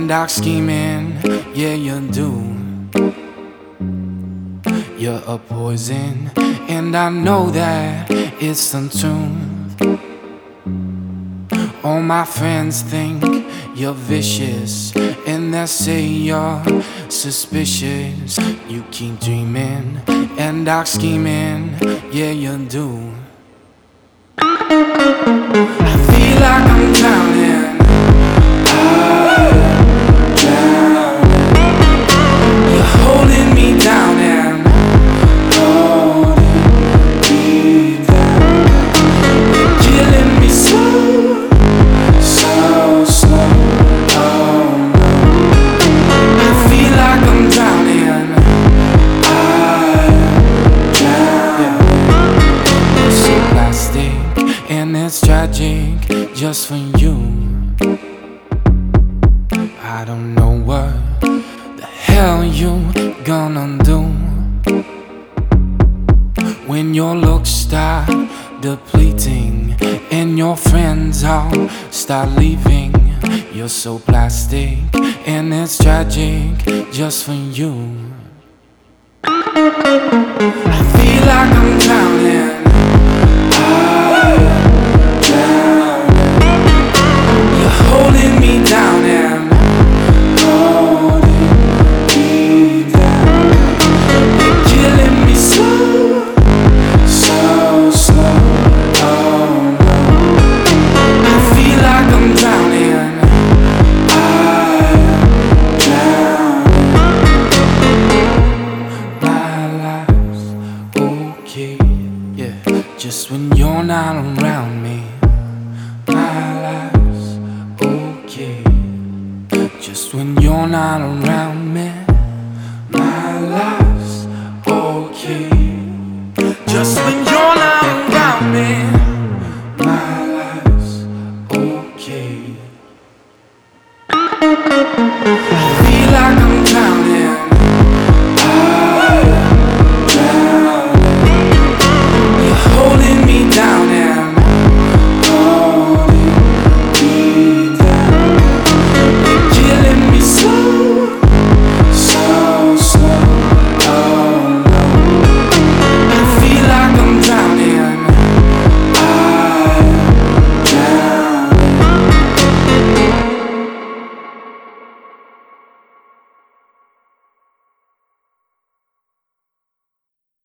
and dark scheming, yeah you do. You're a poison, and I know that it's untuned. All my friends think you're vicious, and they say you're suspicious. You keep dreaming and dark scheming, yeah you do. I feel like I'm drowning. You're holding me down and holding me down. You're killing me slow, so slow. Oh no. I feel like I'm drowning. I'm drowning. It's so plastic and it's tragic just for you. I don't know what the hell you gonna do when your looks start depleting and your friends all start leaving. You're so plastic and it's tragic just for you. I feel like I'm drowning. I'm drowning. You're holding me down and just when you're not around me, my life's okay. Just when you're not around me, my life's okay. Just when you're not around me, my life's okay.